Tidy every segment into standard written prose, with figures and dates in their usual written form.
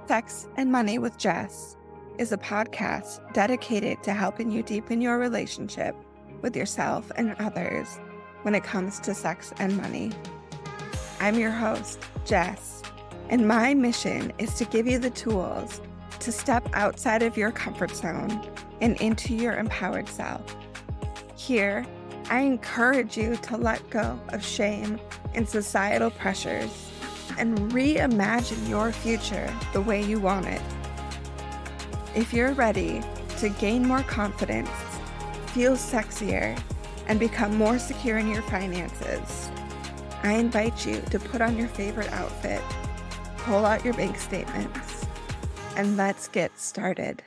Sex and Money with Jess is a podcast dedicated to helping you deepen your relationship with yourself and others when it comes to sex and money. I'm your host, Jess, and my mission is to give you the tools to step outside of your comfort zone and into your empowered self. Here, I encourage you to let go of shame and societal pressures and reimagine your future the way you want it. If you're ready to gain more confidence, feel sexier, and become more secure in your finances, I invite you to put on your favorite outfit, pull out your bank statements, and let's get started.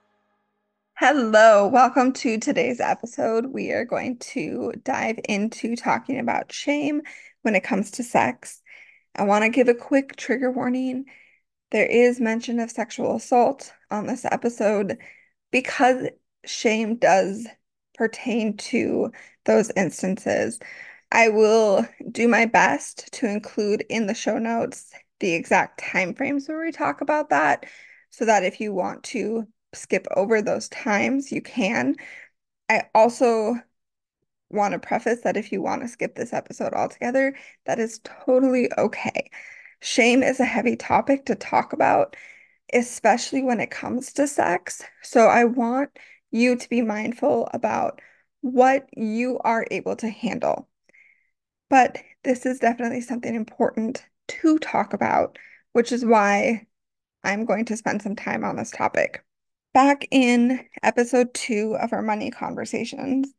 Hello, welcome to today's episode. We are going to dive into talking about shame when it comes to sex. I want to give a quick trigger warning. There is mention of sexual assault on this episode because shame does pertain to those instances. I will do my best to include in the show notes the exact timeframes where we talk about that, so that if you want to skip over those times, you can. I also want to preface that if you want to skip this episode altogether, that is totally okay. Shame is a heavy topic to talk about, especially when it comes to sex. So I want you to be mindful about what you are able to handle. But this is definitely something important to talk about, which is why I'm going to spend some time on this topic. Back in episode 2 of our money conversations,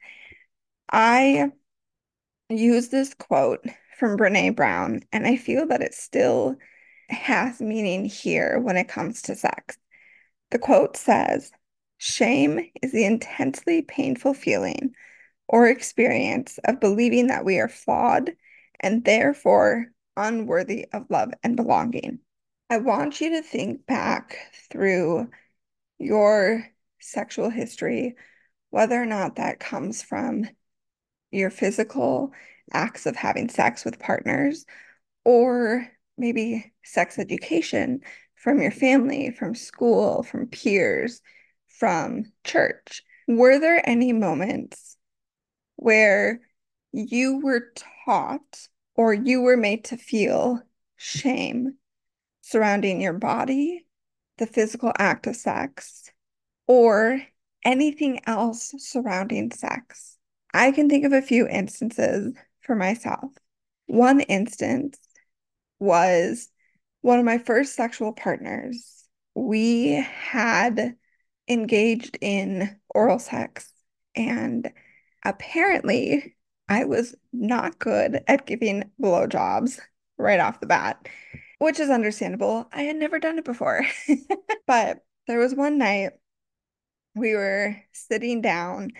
I used this quote from Brené Brown, and I feel that it still has meaning here when it comes to sex. The quote says, "Shame is the intensely painful feeling or experience of believing that we are flawed and therefore unworthy of love and belonging." I want you to think back through your sexual history, whether or not that comes from your physical acts of having sex with partners, or maybe sex education from your family, from school, from peers, from church. Were there any moments where you were taught or you were made to feel shame surrounding your body, the physical act of sex, or anything else surrounding sex? I can think of a few instances for myself. One instance was one of my first sexual partners. We had engaged in oral sex, and apparently I was not good at giving blowjobs right off the bat, which is understandable. I had never done it before. But there was one night we were sitting down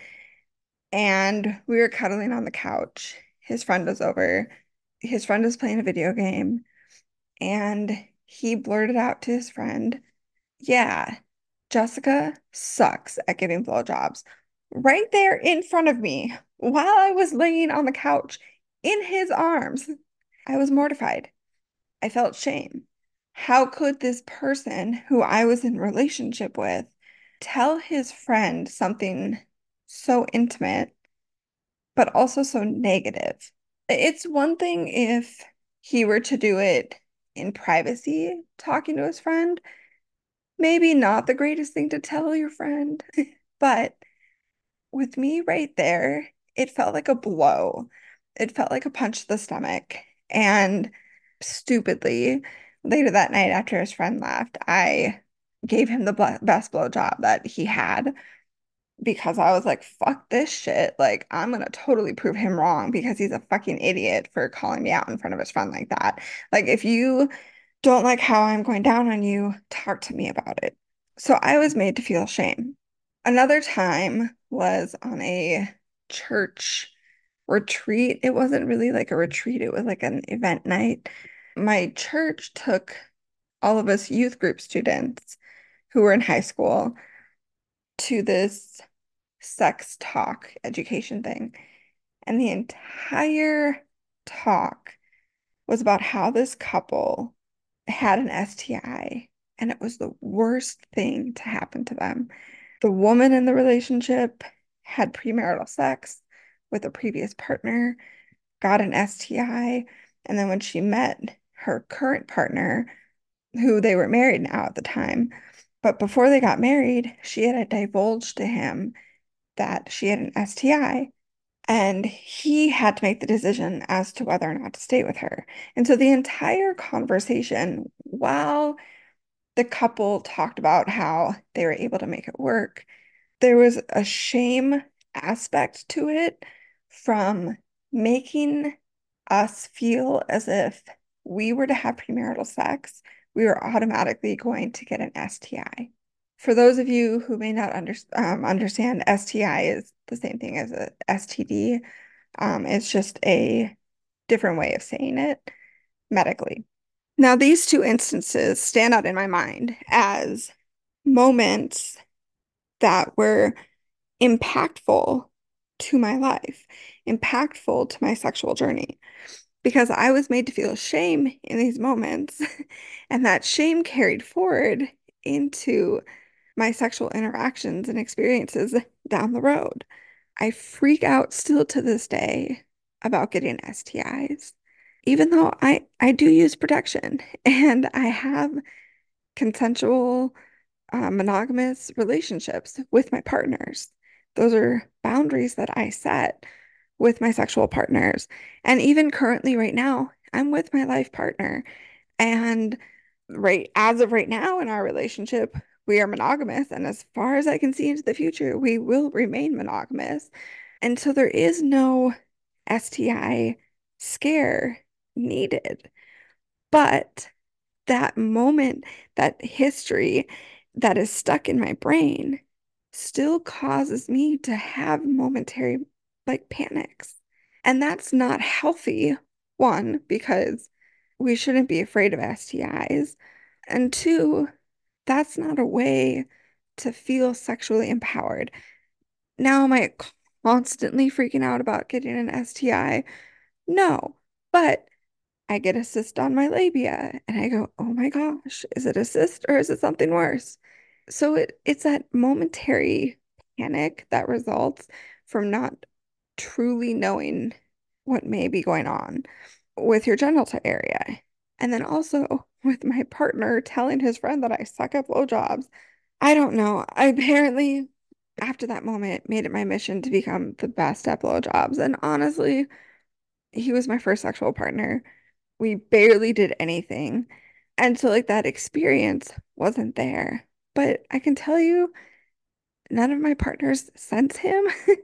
and we were cuddling on the couch. His friend was over. His friend was playing a video game, and he blurted out to his friend, "Yeah, Jessica sucks at giving blowjobs," right there in front of me while I was laying on the couch in his arms. I was mortified. I felt shame. How could this person who I was in relationship with tell his friend something so intimate, but also so negative? It's one thing if he were to do it in privacy, talking to his friend. Maybe not the greatest thing to tell your friend, but with me right there, it felt like a blow. It felt like a punch to the stomach. And stupidly, later that night after his friend left, I gave him the best blowjob that he had, because I was like, fuck this shit. Like, I'm gonna totally prove him wrong because he's a fucking idiot for calling me out in front of his friend like that. Like, if you don't like how I'm going down on you, talk to me about it. So I was made to feel shame. Another time was on a church retreat. It wasn't really like a retreat, it was like an event night. My church took all of us youth group students who were in high school to this sex talk education thing. And the entire talk was about how this couple had an STI and it was the worst thing to happen to them. The woman in the relationship had premarital sex with a previous partner, got an STI, and then when she met her current partner, who they were married now at the time, but before they got married, she had divulged to him that she had an STI. And he had to make the decision as to whether or not to stay with her. And so the entire conversation, while the couple talked about how they were able to make it work, there was a shame aspect to it from making us feel as if we were to have premarital sex, we were automatically going to get an STI. For those of you who may not understand, STI is the same thing as a STD. It's just a different way of saying it medically. Now, these two instances stand out in my mind as moments that were impactful to my life, impactful to my sexual journey, because I was made to feel shame in these moments, and that shame carried forward into my sexual interactions and experiences down the road. I freak out still to this day about getting STIs, even though I do use protection and I have consensual monogamous relationships with my partners. Those are boundaries that I set with my sexual partners. And even currently, right now, I'm with my life partner. And right as of right now in our relationship, we are monogamous. And as far as I can see into the future, we will remain monogamous. And so there is no STI scare needed. But that moment, that history that is stuck in my brain still causes me to have momentary like panics. And that's not healthy. One, because we shouldn't be afraid of STIs. And two, that's not a way to feel sexually empowered. Now, am I constantly freaking out about getting an STI? No, but I get a cyst on my labia and I go, oh my gosh, is it a cyst or is it something worse? So it's that momentary panic that results from not truly knowing what may be going on with your genital area. And then also with my partner telling his friend that I suck at blowjobs. I don't know. I apparently, after that moment, made it my mission to become the best at blowjobs. And honestly, he was my first sexual partner. We barely did anything. And so, like, that experience wasn't there. But I can tell you, none of my partners since him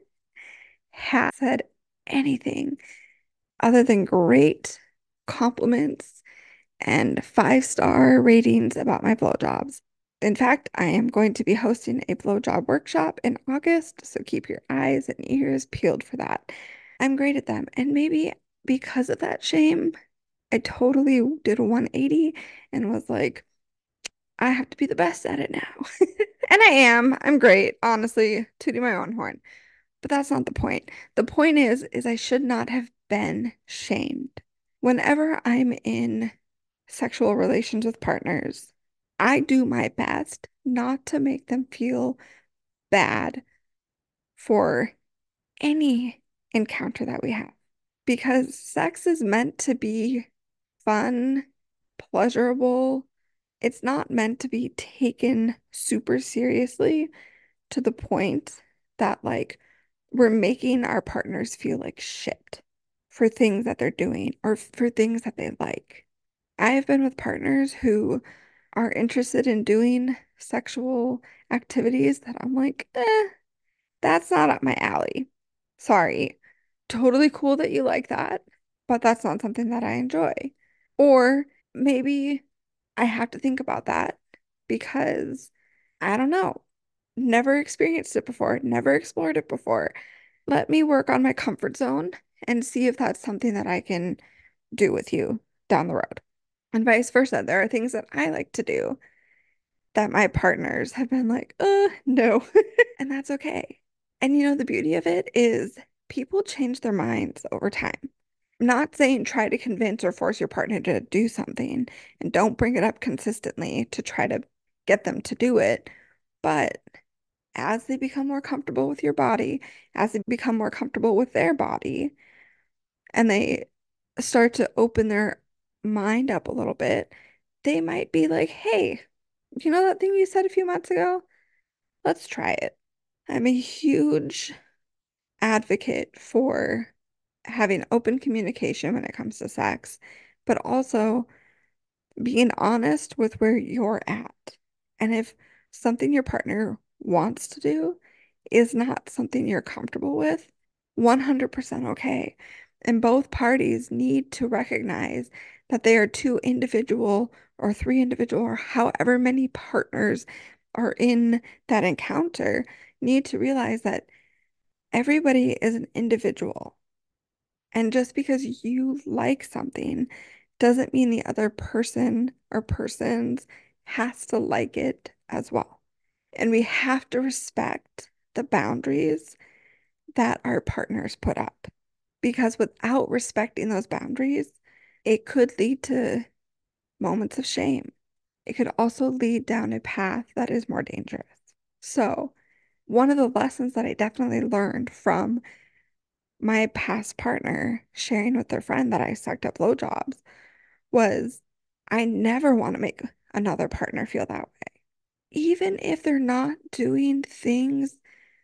have said anything other than great compliments and 5-star ratings about my blowjobs. In fact, I am going to be hosting a blowjob workshop in August, so keep your eyes and ears peeled for that. I'm great at them, and maybe because of that shame, I totally did a 180 and was like, I have to be the best at it now. And I am. I'm great, honestly, tooting my own horn. But that's not the point. The point is I should not have been shamed. Whenever I'm in sexual relations with partners, I do my best not to make them feel bad for any encounter that we have. Because sex is meant to be fun, pleasurable. It's not meant to be taken super seriously to the point that, like, we're making our partners feel like shit for things that they're doing or for things that they like. I have been with partners who are interested in doing sexual activities that I'm like, that's not up my alley. Sorry. Totally cool that you like that, but that's not something that I enjoy. Or maybe I have to think about that because I don't know. Never experienced it before, never explored it before. Let me work on my comfort zone and see if that's something that I can do with you down the road. And vice versa. There are things that I like to do that my partners have been like, no. And that's okay. And the beauty of it is people change their minds over time. not saying try to convince or force your partner to do something and don't bring it up consistently to try to get them to do it. But as they become more comfortable with your body, as they become more comfortable with their body, and they start to open their mind up a little bit, they might be like, hey, you know that thing you said a few months ago? Let's try it. I'm a huge advocate for having open communication when it comes to sex, but also being honest with where you're at. And if something your partner wants to do is not something you're comfortable with, 100% okay. And both parties need to recognize that they are two individual or three individual or however many partners are in that encounter, need to realize that everybody is an individual. And just because you like something doesn't mean the other person or persons has to like it as well. And we have to respect the boundaries that our partners put up. Because without respecting those boundaries, it could lead to moments of shame. It could also lead down a path that is more dangerous. So, one of the lessons that I definitely learned from my past partner sharing with their friend that I sucked up blowjobs was I never want to make another partner feel that way. Even if they're not doing things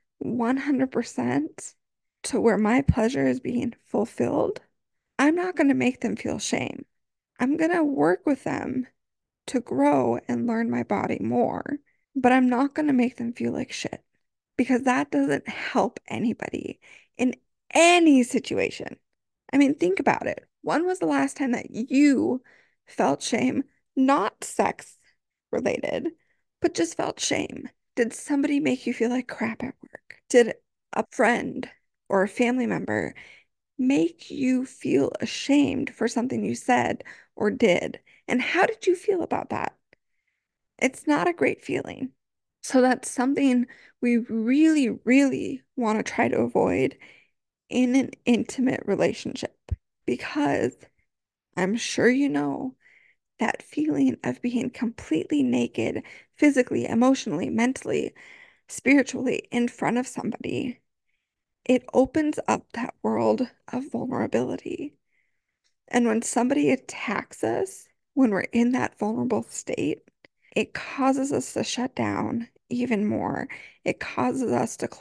100% to where my pleasure is being fulfilled, I'm not going to make them feel shame. I'm going to work with them to grow and learn my body more, but I'm not going to make them feel like shit because that doesn't help anybody in any situation. I mean, think about it. When was the last time that you felt shame, not sex related, but just felt shame? Did somebody make you feel like crap at work? Did a friend or a family member make you feel ashamed for something you said or did? And how did you feel about that? It's not a great feeling. So that's something we really, really want to try to avoid in an intimate relationship because I'm sure you know that feeling of being completely naked, physically, emotionally, mentally, spiritually, in front of somebody. It opens up that world of vulnerability. And when somebody attacks us, when we're in that vulnerable state, it causes us to shut down even more. It causes us to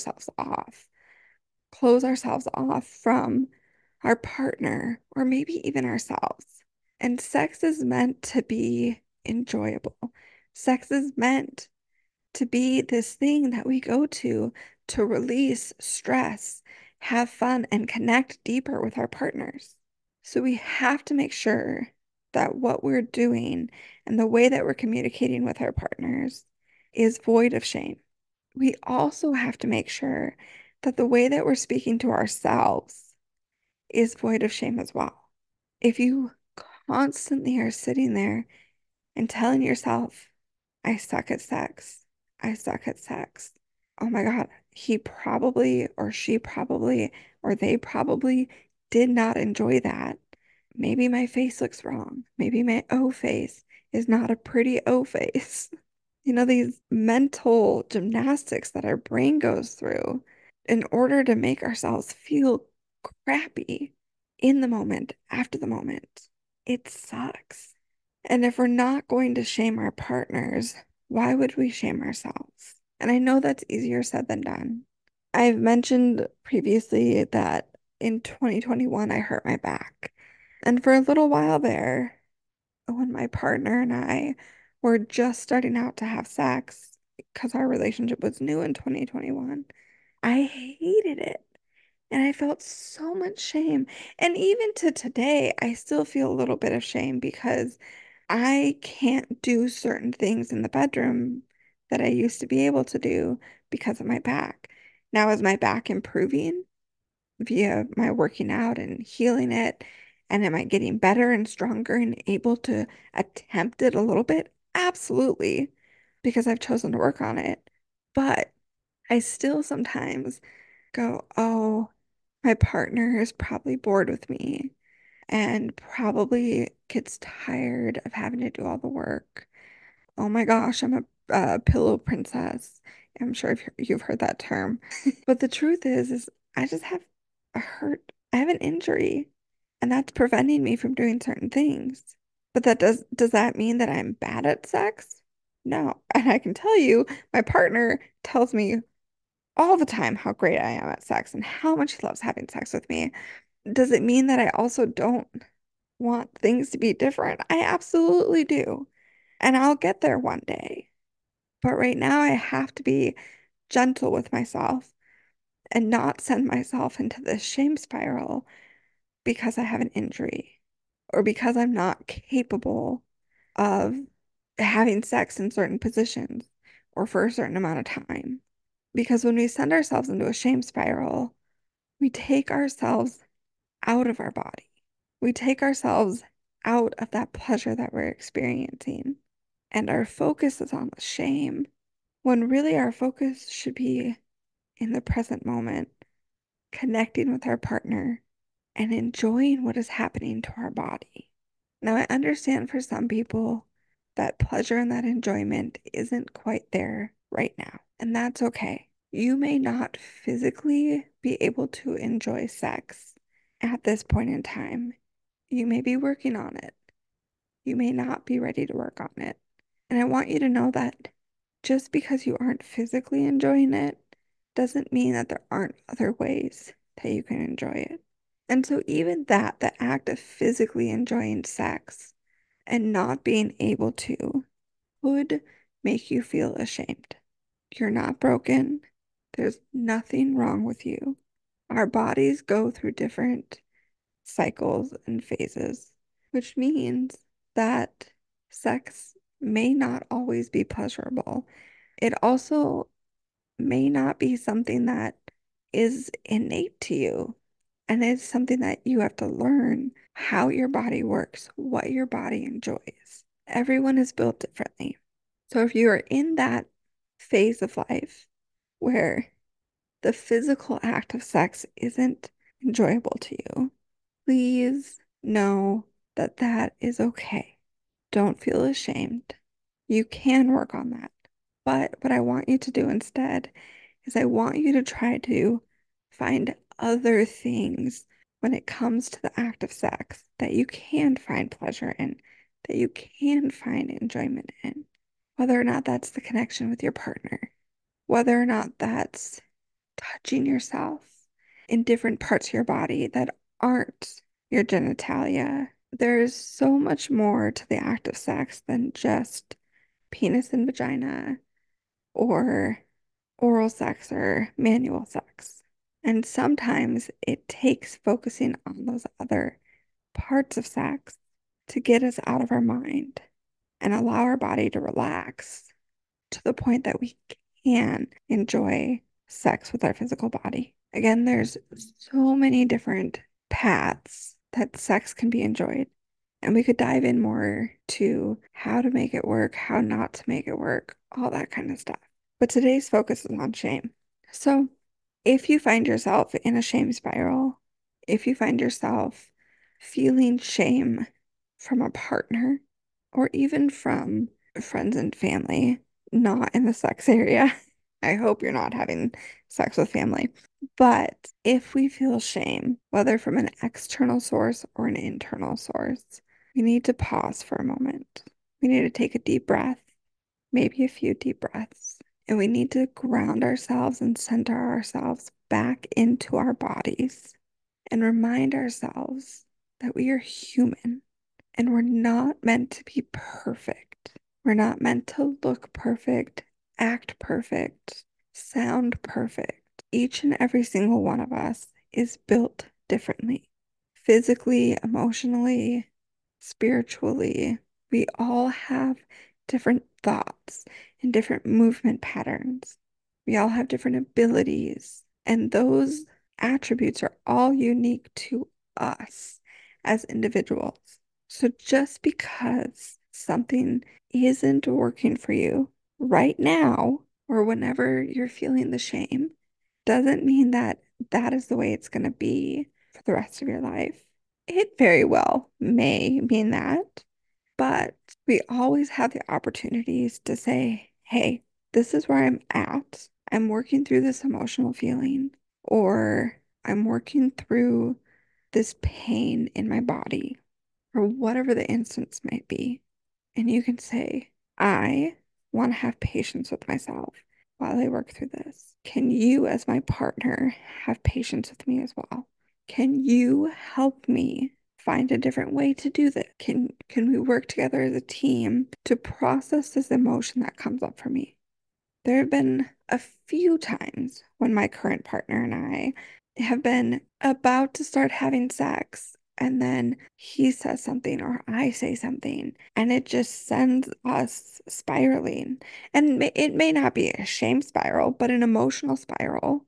close ourselves off from our partner or maybe even ourselves. And sex is meant to be enjoyable. Sex is meant to be this thing that we go to release stress, have fun, and connect deeper with our partners. So we have to make sure that what we're doing and the way that we're communicating with our partners is void of shame. We also have to make sure that the way that we're speaking to ourselves is void of shame as well. If you constantly are sitting there and telling yourself, I suck at sex, I suck at sex. Oh my God, he probably, or she probably, or they probably did not enjoy that. Maybe my face looks wrong. Maybe my O face is not a pretty O face. These mental gymnastics that our brain goes through in order to make ourselves feel crappy in the moment, after the moment. It sucks. And if we're not going to shame our partners, why would we shame ourselves? And I know that's easier said than done. I've mentioned previously that in 2021, I hurt my back. And for a little while there, when my partner and I were just starting out to have sex, because our relationship was new in 2021, I hated it. And I felt so much shame. And even to today, I still feel a little bit of shame because I can't do certain things in the bedroom that I used to be able to do because of my back. Now, is my back improving via my working out and healing it? And am I getting better and stronger and able to attempt it a little bit? Absolutely, because I've chosen to work on it. But I still sometimes go, oh, My partner is probably bored with me and probably gets tired of having to do all the work. Oh my gosh, I'm a pillow princess. I'm sure you've heard that term. But the truth is I just have a hurt. I have an injury, and that's preventing me from doing certain things. But does that mean that I'm bad at sex? No. And I can tell you, my partner tells me all the time how great I am at sex and how much he loves having sex with me. Does it mean that I also don't want things to be different? I absolutely do. And I'll get there one day. But right now, I have to be gentle with myself and not send myself into this shame spiral because I have an injury or because I'm not capable of having sex in certain positions or for a certain amount of time. Because when we send ourselves into a shame spiral, we take ourselves out of our body. We take ourselves out of that pleasure that we're experiencing. And our focus is on the shame when really our focus should be in the present moment, connecting with our partner and enjoying what is happening to our body. Now, I understand for some people that pleasure and that enjoyment isn't quite there right now, and that's okay. You may not physically be able to enjoy sex at this point in time. You may be working on it. You may not be ready to work on it. And I want you to know that just because you aren't physically enjoying it doesn't mean that there aren't other ways that you can enjoy it. And so, even that, the act of physically enjoying sex and not being able to, would make you feel ashamed. You're not broken. There's nothing wrong with you. Our bodies go through different cycles and phases, which means that sex may not always be pleasurable. It also may not be something that is innate to you. And it's something that you have to learn how your body works, what your body enjoys. Everyone is built differently. So if you are in that phase of life where the physical act of sex isn't enjoyable to you, please know that that is okay. Don't feel ashamed. You can work on that. But what I want you to do instead is I want you to try to find other things when it comes to the act of sex that you can find pleasure in, that you can find enjoyment in, whether or not that's the connection with your partner, whether or not that's touching yourself in different parts of your body that aren't your genitalia. There's so much more to the act of sex than just penis and vagina or oral sex or manual sex. And sometimes it takes focusing on those other parts of sex to get us out of our mind and allow our body to relax to the point that we can enjoy sex with our physical body. Again, there's so many different paths that sex can be enjoyed. And we could dive in more to how to make it work, how not to make it work, all that kind of stuff. But today's focus is on shame. So if you find yourself in a shame spiral, if you find yourself feeling shame from a partner or even from friends and family, not in the sex area. I hope you're not having sex with family. But if we feel shame, whether from an external source or an internal source, we need to pause for a moment. We need to take a deep breath, maybe a few deep breaths, and we need to ground ourselves and center ourselves back into our bodies and remind ourselves that we are human and we're not meant to be perfect. We're not meant to look perfect, act perfect, sound perfect. Each and every single one of us is built differently. Physically, emotionally, spiritually, we all have different thoughts and different movement patterns. We all have different abilities, and those attributes are all unique to us as individuals. So just because something isn't working for you right now, or whenever you're feeling the shame, doesn't mean that that is the way it's going to be for the rest of your life. It very well may mean that, but we always have the opportunities to say, hey, this is where I'm at. I'm working through this emotional feeling, or I'm working through this pain in my body, or whatever the instance might be. And you can say, I want to have patience with myself while I work through this. Can you, as my partner, have patience with me as well? Can you help me find a different way to do this? Can we work together as a team to process this emotion that comes up for me? There have been a few times when my current partner and I have been about to start having sex, and then he says something or I say something, and it just sends us spiraling. And it may not be a shame spiral, but an emotional spiral.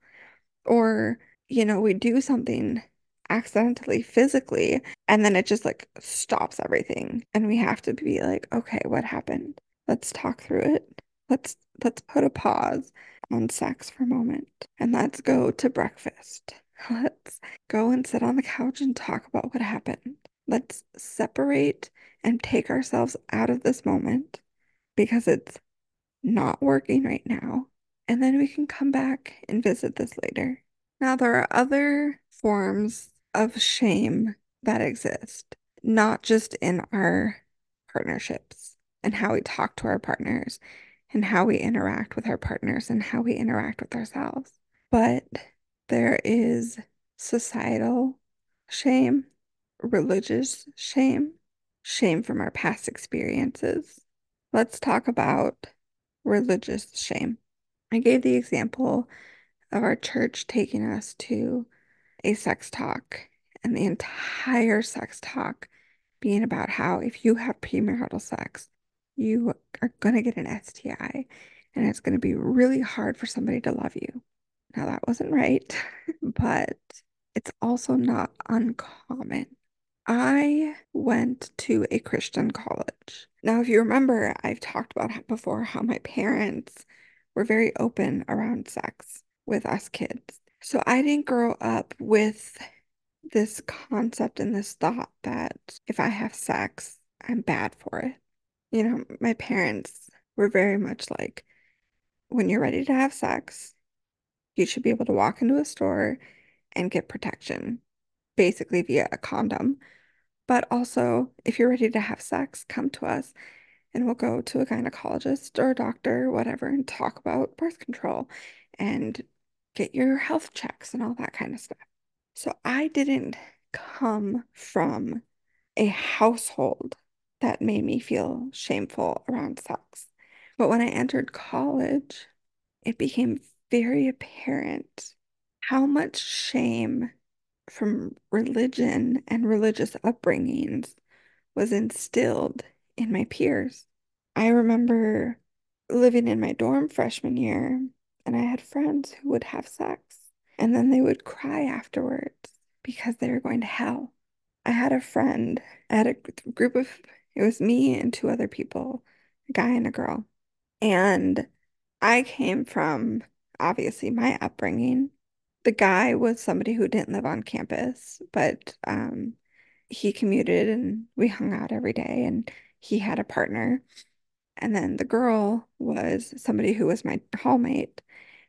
Or, we do something accidentally physically, and then it just like stops everything. And we have to be like, okay, what happened? Let's talk through it. Let's put a pause on sex for a moment and let's go to breakfast. Let's go and sit on the couch and talk about what happened. Let's separate and take ourselves out of this moment because it's not working right now. And then we can come back and visit this later. Now, there are other forms of shame that exist, not just in our partnerships and how we talk to our partners and how we interact with our partners and how we interact with ourselves. But there is societal shame, religious shame, shame from our past experiences. Let's talk about religious shame. I gave the example of our church taking us to a sex talk and the entire sex talk being about how if you have premarital sex, you are going to get an STI and it's going to be really hard for somebody to love you. Now, that wasn't right, but it's also not uncommon. I went to a Christian college. Now, if you remember, I've talked about before how my parents were very open around sex with us kids. So I didn't grow up with this concept and this thought that if I have sex, I'm bad for it. My parents were very much like, when you're ready to have sex, you should be able to walk into a store and get protection, basically via a condom. But also, if you're ready to have sex, come to us and we'll go to a gynecologist or a doctor or whatever and talk about birth control and get your health checks and all that kind of stuff. So I didn't come from a household that made me feel shameful around sex. But when I entered college, it became very apparent how much shame from religion and religious upbringings was instilled in my peers. I remember living in my dorm freshman year, and I had friends who would have sex, and then they would cry afterwards because they were going to hell. I had a friend, I had a group of, it was me and two other people, a guy and a girl. And I came from obviously my upbringing. The guy was somebody who didn't live on campus, but he commuted and we hung out every day and he had a partner. And then the girl was somebody who was my hallmate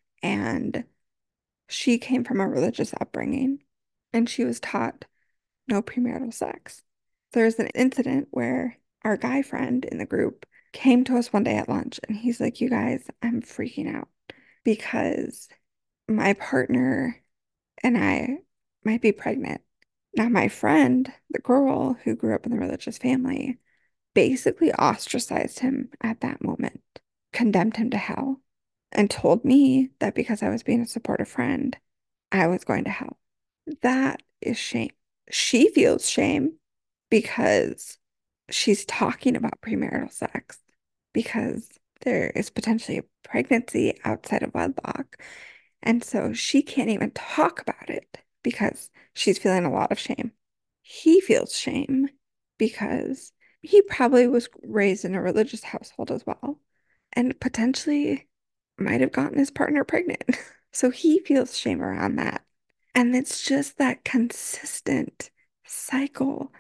and she came from a religious upbringing and she was taught no premarital sex. There's an incident where our guy friend in the group came to us one day at lunch and he's like, you guys, I'm freaking out because my partner and I might be pregnant. Now, my friend, the girl who grew up in the religious family, basically ostracized him at that moment, condemned him to hell, and told me that because I was being a supportive friend, I was going to hell. That is shame. She feels shame because she's talking about premarital sex, because there is potentially a pregnancy outside of wedlock. And so she can't even talk about it because she's feeling a lot of shame. He feels shame because he probably was raised in a religious household as well and potentially might have gotten his partner pregnant. So he feels shame around that. And it's just that consistent cycle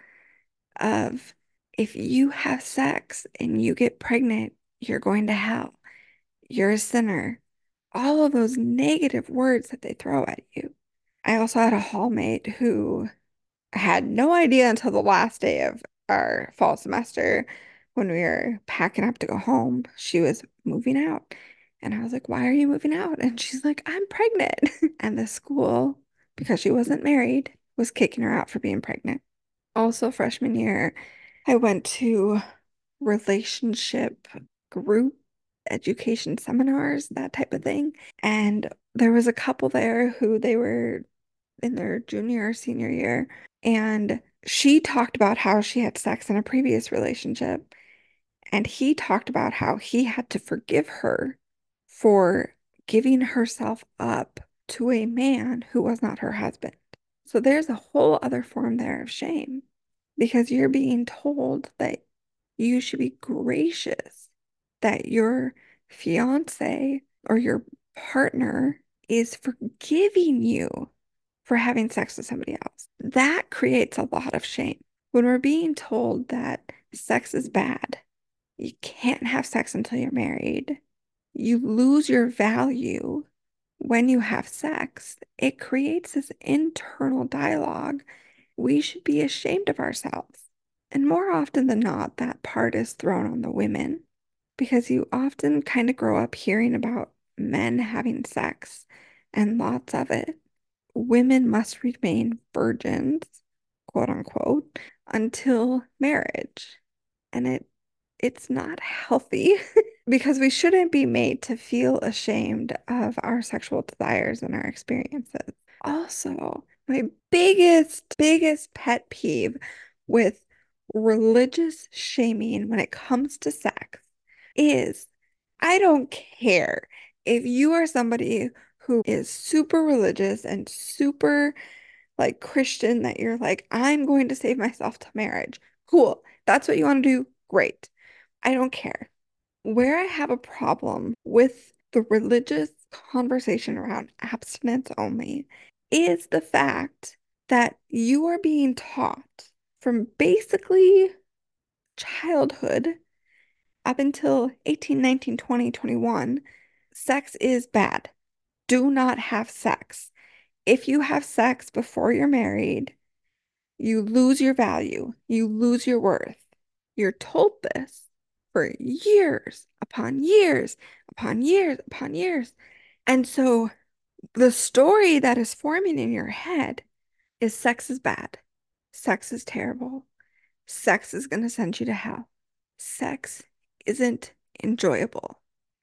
of if you have sex and you get pregnant, you're going to hell. You're a sinner. All of those negative words that they throw at you. I also had a hallmate who had no idea until the last day of our fall semester when we were packing up to go home. She was moving out. And I was like, "Why are you moving out?" And she's like, "I'm pregnant." And the school, because she wasn't married, was kicking her out for being pregnant. Also, freshman year, I went to relationship group education seminars, that type of thing. And there was a couple there who they were in their junior or senior year. And she talked about how she had sex in a previous relationship. And he talked about how he had to forgive her for giving herself up to a man who was not her husband. So there's a whole other form there of shame because you're being told that you should be gracious, that your fiance or your partner is forgiving you for having sex with somebody else. That creates a lot of shame. When we're being told that sex is bad, you can't have sex until you're married, you lose your value when you have sex, it creates this internal dialogue. We should be ashamed of ourselves. And more often than not, that part is thrown on the women because you often kind of grow up hearing about men having sex and lots of it. Women must remain virgins, quote unquote, until marriage. And it's not healthy because we shouldn't be made to feel ashamed of our sexual desires and our experiences. Also, my biggest pet peeve with religious shaming when it comes to sex is I don't care if you are somebody who is super religious and super like Christian that you're like, I'm going to save myself to marriage. Cool. That's what you want to do. Great. I don't care. Where I have a problem with the religious conversation around abstinence only is the fact that you are being taught from basically childhood up until 18, 19, 20, 21, sex is bad. Do not have sex. If you have sex before you're married, you lose your value, you lose your worth. You're told this for years upon years upon years upon years. And so the story that is forming in your head is sex is bad, sex is terrible, sex is going to send you to hell, sex isn't enjoyable,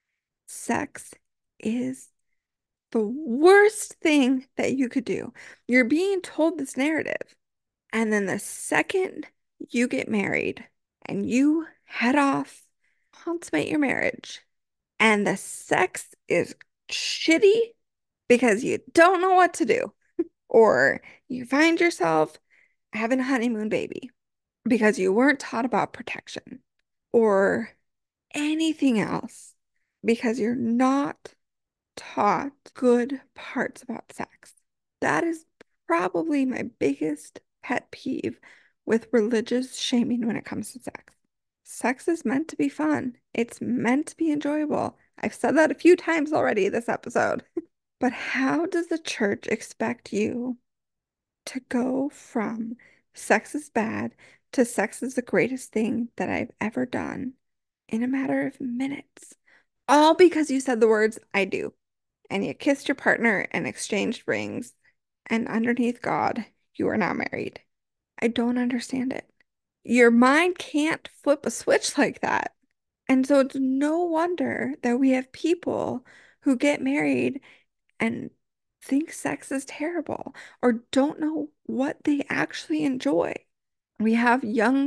sex is the worst thing that you could do. You're being told this narrative. And then the second you get married and you head off, consummate your marriage, and the sex is shitty because you don't know what to do, or you find yourself having a honeymoon baby because you weren't taught about protection, or anything else because you're not taught good parts about sex. That is probably my biggest pet peeve with religious shaming when it comes to sex. Sex is meant to be fun. It's meant to be enjoyable. I've said that a few times already this episode. But how does the church expect you to go from sex is bad to sex is the greatest thing that I've ever done in a matter of minutes? All because you said the words, I do, and you kissed your partner and exchanged rings, and underneath God, you are now married. I don't understand it. Your mind can't flip a switch like that. And so it's no wonder that we have people who get married and think sex is terrible or don't know what they actually enjoy. We have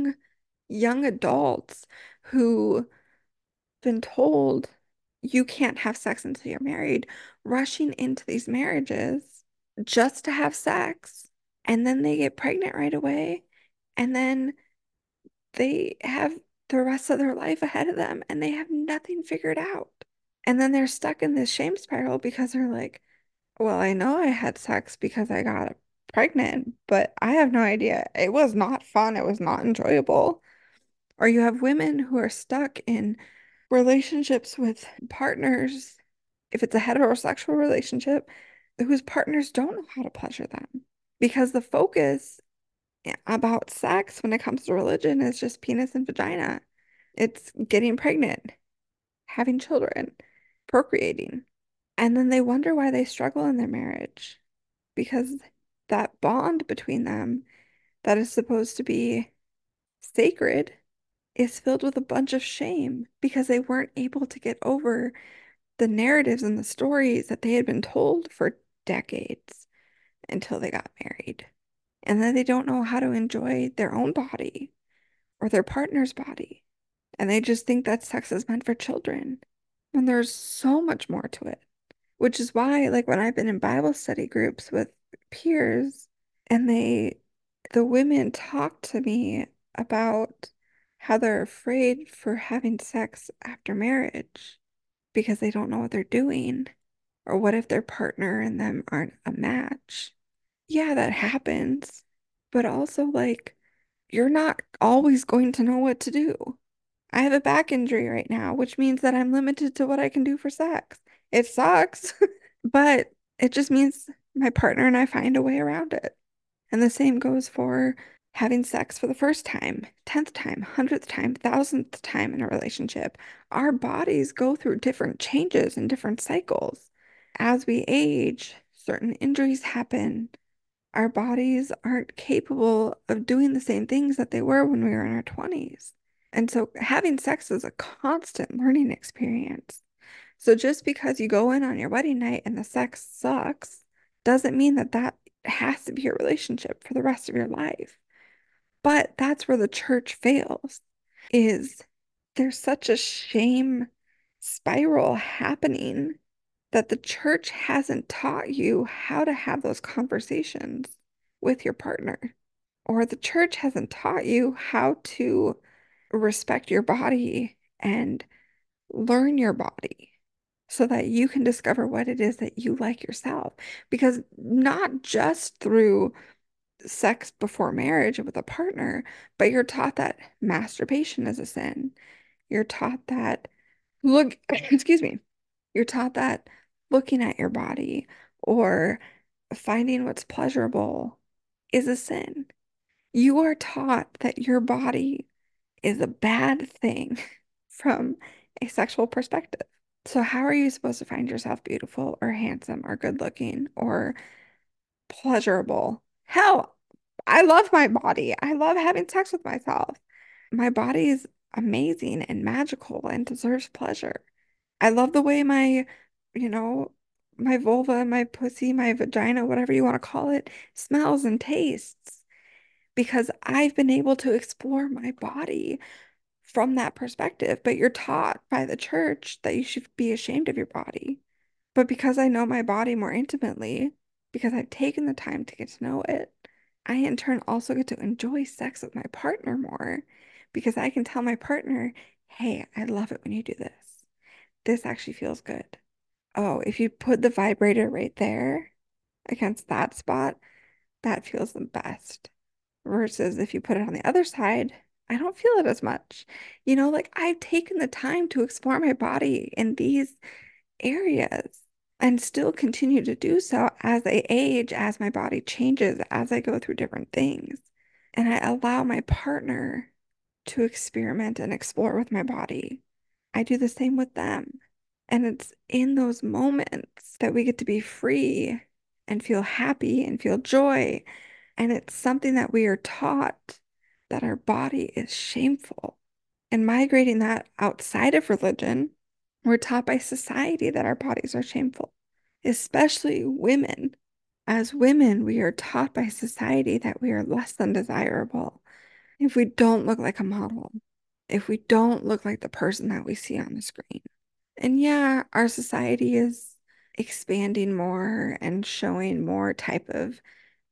young adults who been told you can't have sex until you're married, rushing into these marriages just to have sex, and then they get pregnant right away, and then they have the rest of their life ahead of them and they have nothing figured out. And then they're stuck in this shame spiral because they're like, Well, I know I had sex because I got pregnant, but I have no idea. It was not fun. It was not enjoyable. Or you have women who are stuck in relationships with partners, if it's a heterosexual relationship, whose partners don't know how to pleasure them. Because the focus about sex when it comes to religion is just penis and vagina. It's getting pregnant, having children, procreating. And then they wonder why they struggle in their marriage because that bond between them that is supposed to be sacred is filled with a bunch of shame because they weren't able to get over the narratives and the stories that they had been told for decades until they got married. And then they don't know how to enjoy their own body or their partner's body. And they just think that sex is meant for children. And there's so much more to it, which is why, like, when I've been in Bible study groups with peers and the women talk to me about how they're afraid for having sex after marriage because they don't know what they're doing, or what if their partner and them aren't a match. Yeah, that happens. But also, like, you're not always going to know what to do. I have a back injury right now, which means that I'm limited to what I can do for sex. It sucks, but it just means my partner and I find a way around it. And the same goes for having sex for the first time, 10th time, 100th time, 1000th time in a relationship. Our bodies go through different changes and different cycles. As we age, certain injuries happen. Our bodies aren't capable of doing the same things that they were when we were in our 20s. And so having sex is a constant learning experience. So just because you go in on your wedding night and the sex sucks doesn't mean that that has to be a relationship for the rest of your life. But that's where the church fails, is there's such a shame spiral happening that the church hasn't taught you how to have those conversations with your partner, or the church hasn't taught you how to respect your body and learn your body so that you can discover what it is that you like yourself. Because not just through sex before marriage with a partner, but you're taught that masturbation is a sin. You're taught that look, excuse me, you're taught that looking at your body or finding what's pleasurable is a sin. You are taught that your body is a bad thing from a sexual perspective. So, how are you supposed to find yourself beautiful or handsome or good looking or pleasurable? Hell, I love my body. I love having sex with myself. My body is amazing and magical and deserves pleasure. I love the way you know, my vulva, my pussy, my vagina, whatever you want to call it, smells and tastes because I've been able to explore my body from that perspective. But you're taught by the church that you should be ashamed of your body. But because I know my body more intimately, because I've taken the time to get to know it, I in turn also get to enjoy sex with my partner more because I can tell my partner, hey, I love it when you do this. This actually feels good. Oh, if you put the vibrator right there against that spot, that feels the best. Versus if you put it on the other side, I don't feel it as much. Like I've taken the time to explore my body in these areas and still continue to do so as I age, as my body changes, as I go through different things. And I allow my partner to experiment and explore with my body. I do the same with them. And it's in those moments that we get to be free and feel happy and feel joy. And it's something that we are taught that our body is shameful. And migrating that outside of religion, we're taught by society that our bodies are shameful, especially women. As women, we are taught by society that we are less than desirable if we don't look like a model, if we don't look like the person that we see on the screen. And yeah, our society is expanding more and showing more type of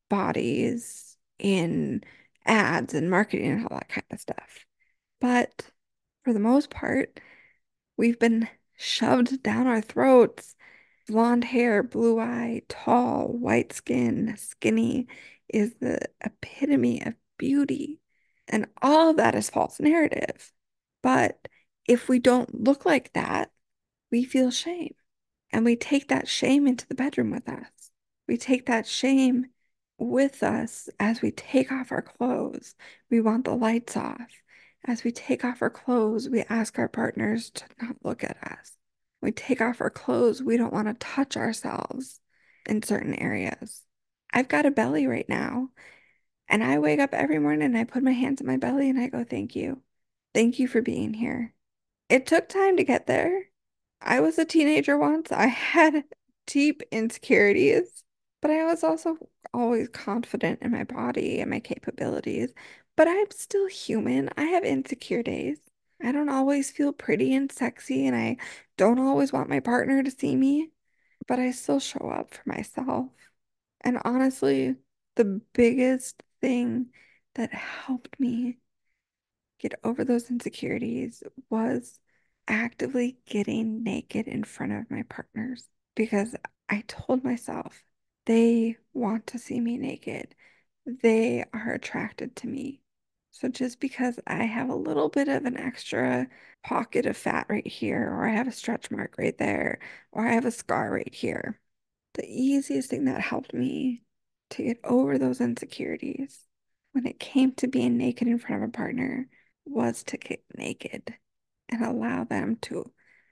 bodies in ads and marketing and all that kind of stuff. But for the most part, we've been shoved down our throats Blonde hair, blue eye, tall, white skin, skinny is the epitome of beauty. And all of that is false narrative. But if we don't look like that, we feel shame. And we take that shame into the bedroom with us. We take that shame with us as we take off our clothes. We want the lights off. As we take off our clothes, we ask our partners to not look at us. We take off our clothes, we don't want to touch ourselves in certain areas. I've got a belly right now, and I wake up every morning and I put my hands on my belly and I go, thank you. Thank you for being here. It took time to get there. I was a teenager once. I had deep insecurities, but I was also always confident in my body and my capabilities. But I'm still human. I have insecure days. I don't always feel pretty and sexy, and I don't always want my partner to see me, but I still show up for myself. And honestly, the biggest thing that helped me get over those insecurities was actively getting naked in front of my partners because I told myself they want to see me naked. They are attracted to me. So just because I have a little bit of an extra pocket of fat right here, or I have a stretch mark right there, or I have a scar right here, the easiest thing that helped me to get over those insecurities when it came to being naked in front of a partner was to get naked and allow them to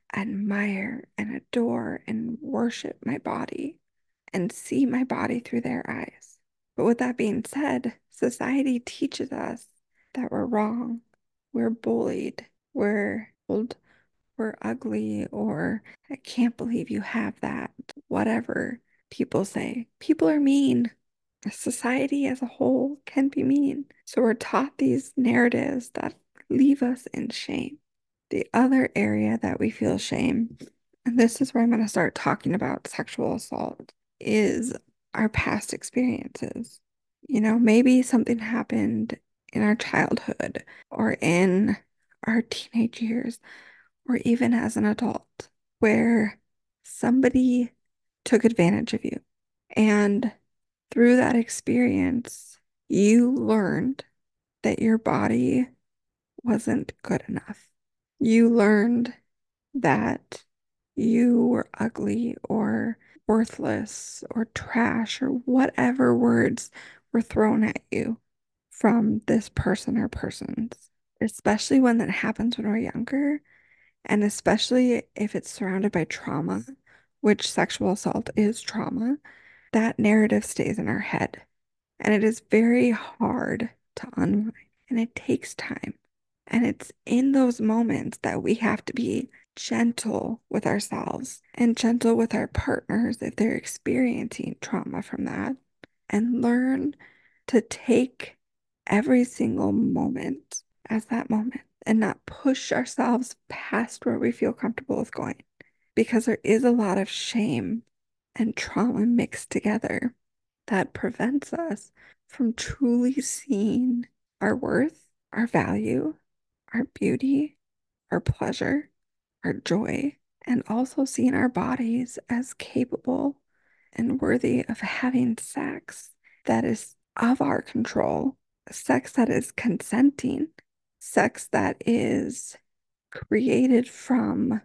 admire and adore and worship my body and see my body through their eyes. But with that being said, society teaches us that we're wrong, we're bullied, we're old, we're ugly, or I can't believe you have that. Whatever people say. People are mean. Society as a whole can be mean. So we're taught these narratives that leave us in shame. The other area that we feel shame, and this is where I'm going to start talking about sexual assault, is our past experiences. Maybe something happened in our childhood or in our teenage years or even as an adult where somebody took advantage of you. And through that experience, you learned that your body wasn't good enough. You learned that you were ugly or worthless or trash or whatever words were thrown at you from this person or persons, especially when that happens when we're younger, and especially if it's surrounded by trauma, which sexual assault is trauma, that narrative stays in our head. And it is very hard to unwind, and it takes time. And it's in those moments that we have to be gentle with ourselves and gentle with our partners if they're experiencing trauma from that, and learn to take every single moment as that moment and not push ourselves past where we feel comfortable with going, because there is a lot of shame and trauma mixed together that prevents us from truly seeing our worth, our value, our beauty, our pleasure, our joy, and also seeing our bodies as capable and worthy of having sex that is of our control, sex that is consenting, sex that is created from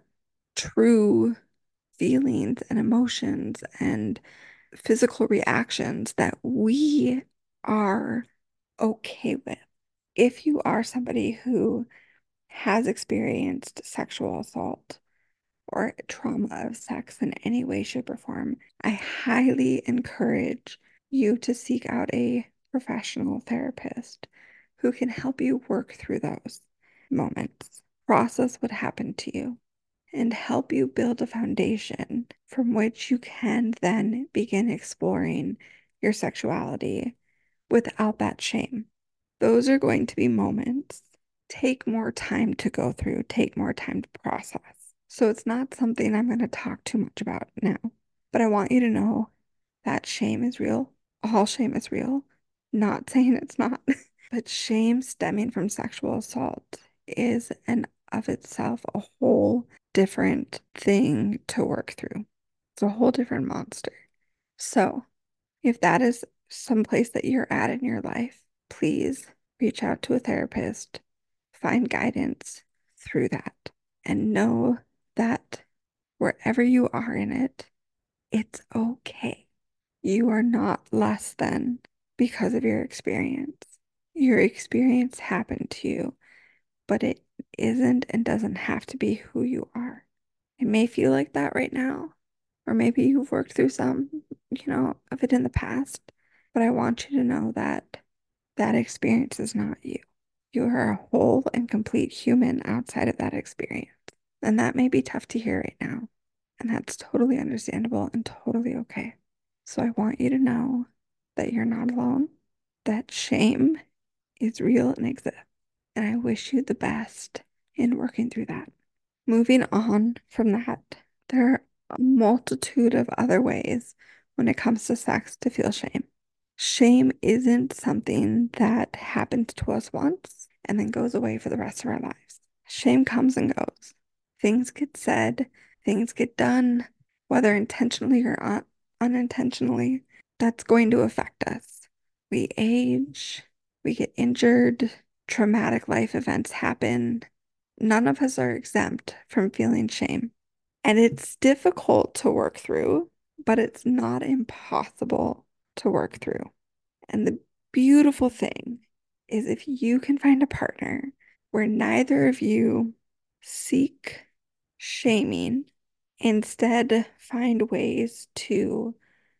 true feelings and emotions and physical reactions that we are okay with. If you are somebody who has experienced sexual assault or trauma of sex in any way, shape, or form, I highly encourage you to seek out a professional therapist who can help you work through those moments, process what happened to you, and help you build a foundation from which you can then begin exploring your sexuality without that shame. Those are going to be moments. Take more time to go through, take more time to process. So it's not something I'm going to talk too much about now, but I want you to know that shame is real. All shame is real. Not saying it's not, but shame stemming from sexual assault is an of itself a whole different thing to work through. It's a whole different monster. So, if that is some place that you're at in your life, please reach out to a therapist, find guidance through that, and know that wherever you are in it, it's okay. You are not less than because of your experience. Your experience happened to you, but it isn't and doesn't have to be who you are. It may feel like that right now, or maybe you've worked through some, of it in the past, but I want you to know that that experience is not you. You are a whole and complete human outside of that experience. And that may be tough to hear right now. And that's totally understandable and totally okay. So I want you to know that you're not alone, that shame is real and exists. And I wish you the best in working through that. Moving on from that, there are a multitude of other ways when it comes to sex to feel shame. Shame isn't something that happens to us once and then goes away for the rest of our lives. Shame comes and goes. Things get said, things get done, whether intentionally or unintentionally, that's going to affect us. We age, we get injured, traumatic life events happen. None of us are exempt from feeling shame. And it's difficult to work through, but it's not impossible to work through. And the beautiful thing is if you can find a partner where neither of you seek shaming, instead find ways to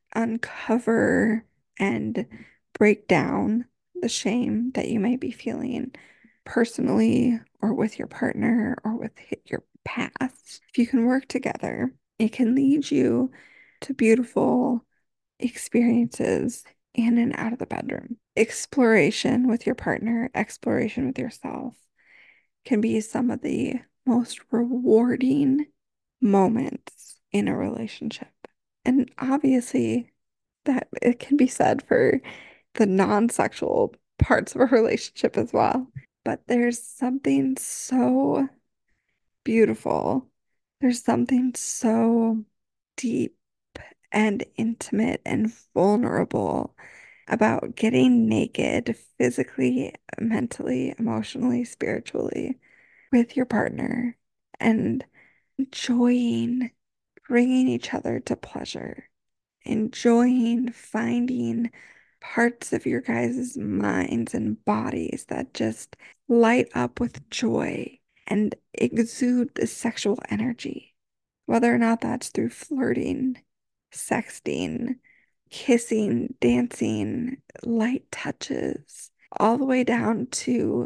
uncover and break down the shame that you may be feeling personally or with your partner or with your past. If you can work together, it can lead you to beautiful experiences in and out of the bedroom. Exploration with your partner, exploration with yourself can be some of the most rewarding moments in a relationship. And obviously, that it can be said for the non-sexual parts of a relationship as well. But there's something so beautiful. There's something so deep and intimate and vulnerable about getting naked physically, mentally, emotionally, spiritually with your partner and enjoying bringing each other to pleasure, enjoying finding parts of your guys' minds and bodies that just light up with joy and exude the sexual energy, whether or not that's through flirting, sexting, kissing, dancing, light touches, all the way down to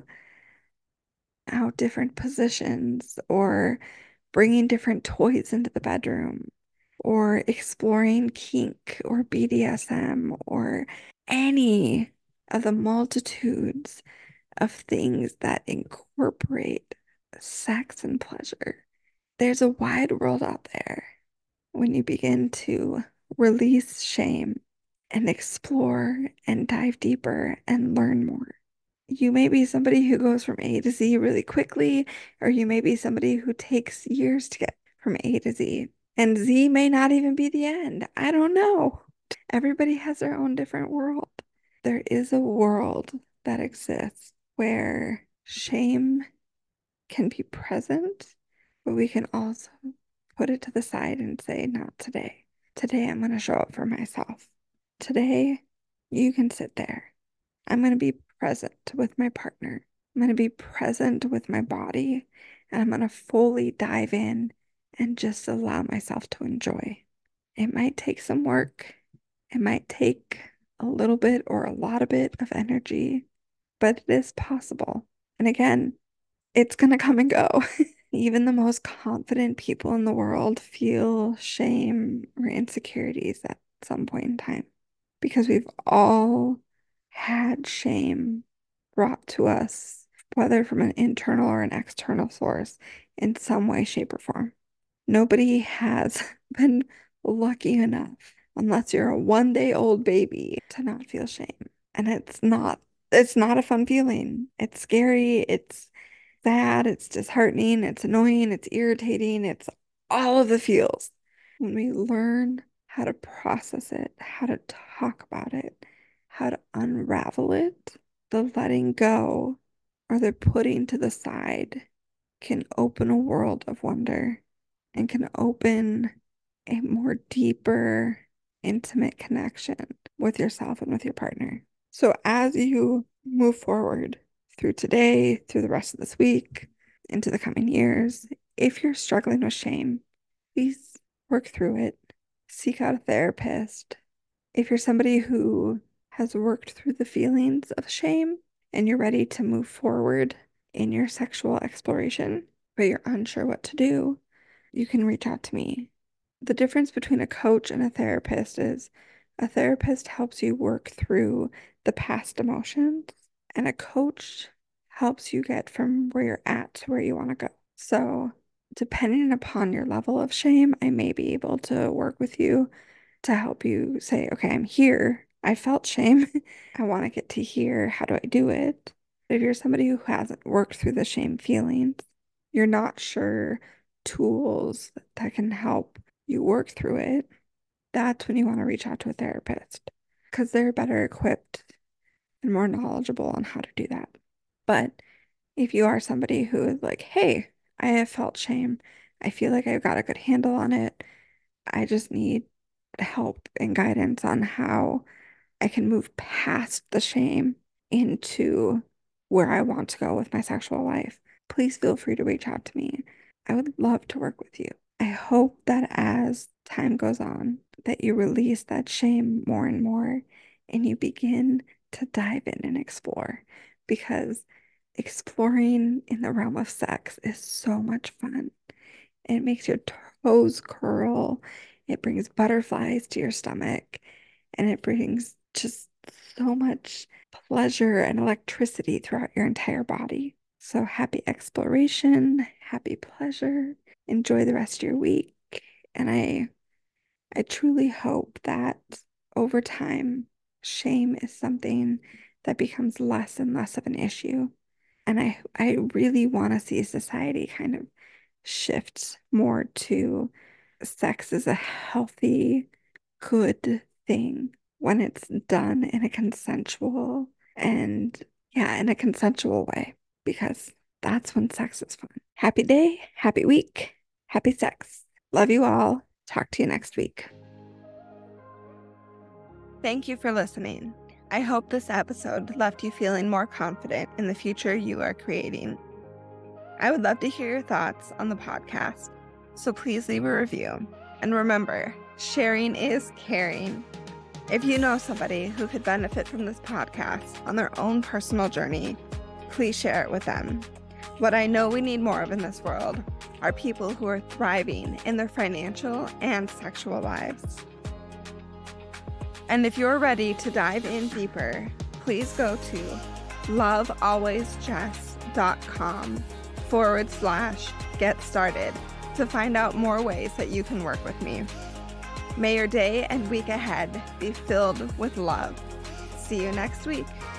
how different positions or bringing different toys into the bedroom or exploring kink or BDSM or any of the multitudes of things that incorporate sex and pleasure. There's a wide world out there when you begin to release shame and explore and dive deeper and learn more. You may be somebody who goes from A to Z really quickly, or you may be somebody who takes years to get from A to Z. And Z may not even be the end. I don't know. Everybody has their own different world. There is a world that exists where shame can be present, but we can also put it to the side and say, not today. Today, I'm going to show up for myself. Today, you can sit there. I'm going to be present with my partner. I'm going to be present with my body, and I'm going to fully dive in and just allow myself to enjoy. It might take some work. It might take a little bit or a lot of bit of energy, but it is possible. And again, it's going to come and go. Even the most confident people in the world feel shame or insecurities at some point in time because we've all had shame brought to us, whether from an internal or an external source, in some way, shape, or form. Nobody has been lucky enough, unless you're a 1 day old baby, to not feel shame. And it's not a fun feeling. It's scary, it's sad, it's disheartening, it's annoying, it's irritating, it's all of the feels. when we learn how to process it, how to talk about it, how to unravel it, the letting go or the putting to the side can open a world of wonder and can open a more deeper, intimate connection with yourself and with your partner. So as you move forward through today, through the rest of this week, into the coming years, if you're struggling with shame, please work through it. Seek out a therapist. If you're somebody who has worked through the feelings of shame and you're ready to move forward in your sexual exploration, but you're unsure what to do, you can reach out to me. The difference between a coach and a therapist is a therapist helps you work through the past emotions, and a coach helps you get from where you're at to where you want to go. So, depending upon your level of shame, I may be able to work with you to help you say, okay, I'm here. I felt shame. I want to get to here. How do I do it? If you're somebody who hasn't worked through the shame feelings, you're not sure tools that can help you work through it, that's when you want to reach out to a therapist because they're better equipped and more knowledgeable on how to do that. But if you are somebody who is like, hey, I have felt shame, I feel like I've got a good handle on it, I just need help and guidance on how I can move past the shame into where I want to go with my sexual life, please feel free to reach out to me. I would love to work with you. I hope that as time goes on, that you release that shame more and more and you begin to dive in and explore, because exploring in the realm of sex is so much fun. It makes your toes curl. It brings butterflies to your stomach, and it brings just so much pleasure and electricity throughout your entire body. So happy exploration, happy pleasure. Enjoy the rest of your week. And I truly hope that over time, shame is something that becomes less and less of an issue. And I really want to see society kind of shift more to sex as a healthy, good thing when it's done in a consensual and yeah, in a consensual way, because that's when sex is fun. Happy day, happy week, happy sex. Love you all. Talk to you next week. Thank you for listening. I hope this episode left you feeling more confident in the future you are creating. I would love to hear your thoughts on the podcast, so please leave a review. And remember, sharing is caring. If you know somebody who could benefit from this podcast on their own personal journey, please share it with them. What I know we need more of in this world are people who are thriving in their financial and sexual lives. And if you're ready to dive in deeper, please go to lovealwaysjess.com/get started to find out more ways that you can work with me. May your day and week ahead be filled with love. See you next week.